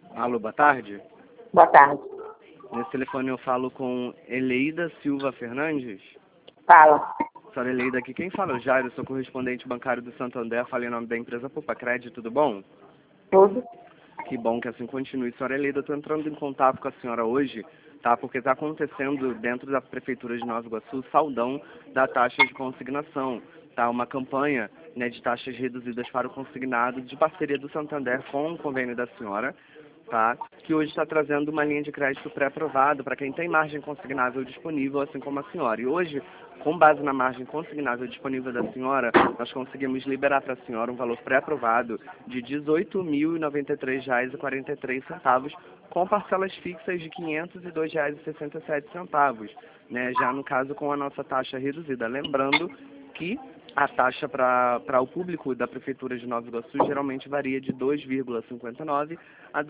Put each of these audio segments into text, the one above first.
Alô, boa tarde. Boa tarde. Nesse telefone eu falo com Eleida Silva Fernandes. Fala. Senhora Eleida, aqui quem fala é o Jairo, sou correspondente bancário do Santander, falei em nome da empresa Pupacred, tudo bom? Tudo? Que bom que assim continue. Senhora Eleida, eu estou entrando em contato com a senhora hoje, tá? Porque está acontecendo dentro da Prefeitura de Nova Iguaçu o saldão da taxa de consignação, tá? Uma campanha, né, de taxas reduzidas para o consignado de parceria do Santander com o convênio da senhora, tá? Que hoje está trazendo uma linha de crédito pré-aprovado para quem tem margem consignável disponível, assim como a senhora. E hoje, com base na margem consignável disponível da senhora, nós conseguimos liberar para a senhora um valor pré-aprovado de R$ 18.093,43, com parcelas fixas de R$ 502,67, né? Já no caso com a nossa taxa reduzida. Lembrando que a taxa para o público da Prefeitura de Nova Iguaçu geralmente varia de 2,59% a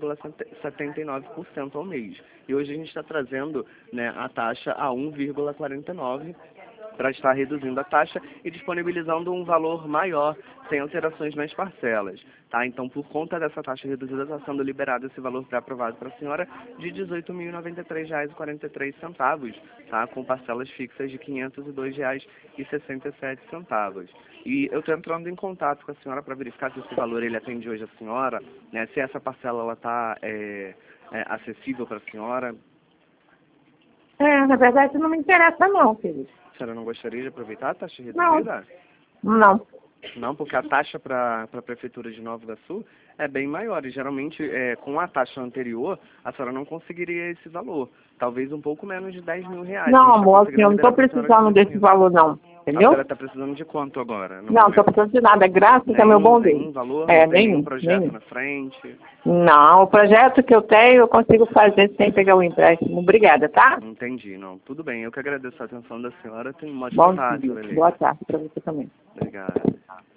2,79% ao mês. E hoje a gente está trazendo, né, a taxa a 1,49% para estar reduzindo a taxa e disponibilizando um valor maior, sem alterações nas parcelas. Tá? Então, por conta dessa taxa reduzida, está sendo liberado esse valor pré-aprovado para a senhora de R$ 18.093,43, tá? Com parcelas fixas de R$ 502,67. E eu estou entrando em contato com a senhora para verificar se esse valor ele atende hoje a senhora, né? Se essa parcela está acessível para a senhora. Na verdade não me interessa não, filho. A senhora não gostaria de aproveitar a taxa reduzida? Não. Não, porque a taxa para a Prefeitura de Nova Iguaçu é bem maior. E geralmente, com a taxa anterior, a senhora não conseguiria esse valor. Talvez um pouco menos de R$ 10.000. Não, amor, eu não estou precisando desse valor não. Entendeu? A senhora está precisando de quanto agora? Não estou precisando de nada. Graças ao meu bom Deus. Nenhum valor? Não tem nenhum projeto na frente? Não, o projeto que eu tenho eu consigo fazer sem pegar o empréstimo. Obrigada, tá? Entendi, não. Tudo bem, eu que agradeço a atenção da senhora. Tenha uma ótima tarde, Boa tarde para você também. Obrigado.